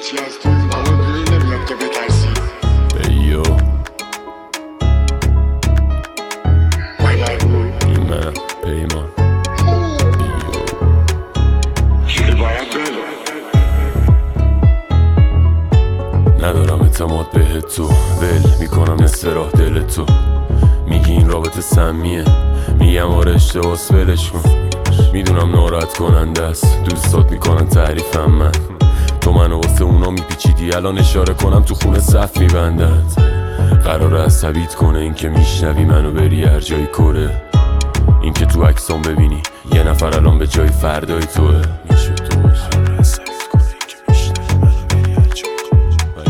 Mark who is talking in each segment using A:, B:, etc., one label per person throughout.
A: هیچی از تو این بالا بیرون نمیاد که بترسی.
B: ایو
A: این
B: منم پیمان. ندارم اعتماد بهت تو، ول میکنم نصف راه دل تو. میگی این رابطه سمیه، میگم آره اشتباس ولش کن. میدونم ناراحت کننده است، دوستات میکنن تعریفم من. تو منو واسه اونا میپیچیدی، الان اشاره کنم تو خونه صف میبندن. قراره عصبیت کنه این که میشنوی منو بری هر جای کره. این که تو عکسام ببینی یه نفر الان به جای فردای توه. میشه تو قراره عصبیت کنه این که میشنوی منو بری هر جای کره.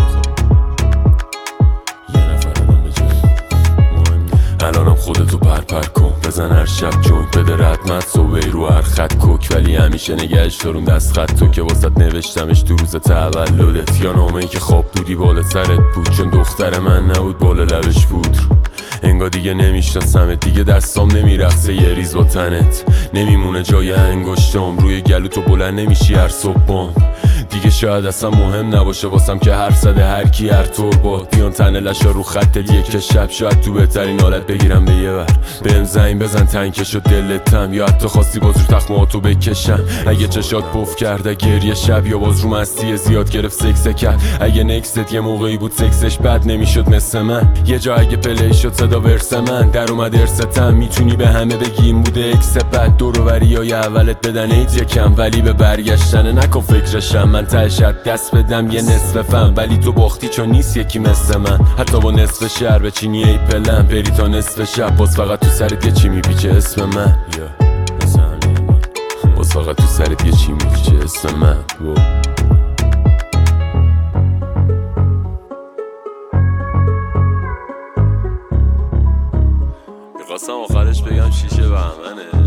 B: یه نفر الان به جای مهم. الانم خودتو پرپر کن، بزن هر شب جوینت بده ردمت صبحی رو هر خط کوک. ولی همیشه نگهش دارون دست خط تو که واسط نوشتمش تو روز تولدت. یا نامه‌ای که خواب بودی بالا سرت بود، چون دختر من نبود بالا لبش بود. انگار دیگه نمیشناسمت، دیگه دستام نمیرقصه یه ریز با تنت. نمیمونه جای انگشتام روی گلو تو بلند نمیشی هر صبحام. دیگه شاید اصلا مهم نباشه واسم که حرف زده هر کی هر طور باد. بیان تنه لشا رو خط یک شب، شاید تو بهترین حالت بگیرم به یه ور. بهم زنگ بزن تنکشو دلتم، یا حتی خواستی باز رو تخماتو بکشم. اگه چشات پف کرده گریه شب، یا باز رو مستی زیاد گرفت سکس کرد. اگه نکست یه موقعی بود سکسش بد نمیشد مثل من. یه جا اگه پلی شد صدا ورس من در اومد ارستم. میتونی به همه بگی این بوده اکس بد، دوروبری های اولت بدن ایت یکم. ولی به برگشتن نکن فکرشم، من تشت دست بدم یه نصف فهم. ولی تو باختی چون نیست یکی مثل من. حتی با نصف شهر بچینی ای پلن، بری تا نصف شب باز فقط تو سرت یه چی میپیچه اسم من. باز فقط تو سرت یه چی میپیچه اسم من. میخواستم آخرش بگم شیشه به همنه.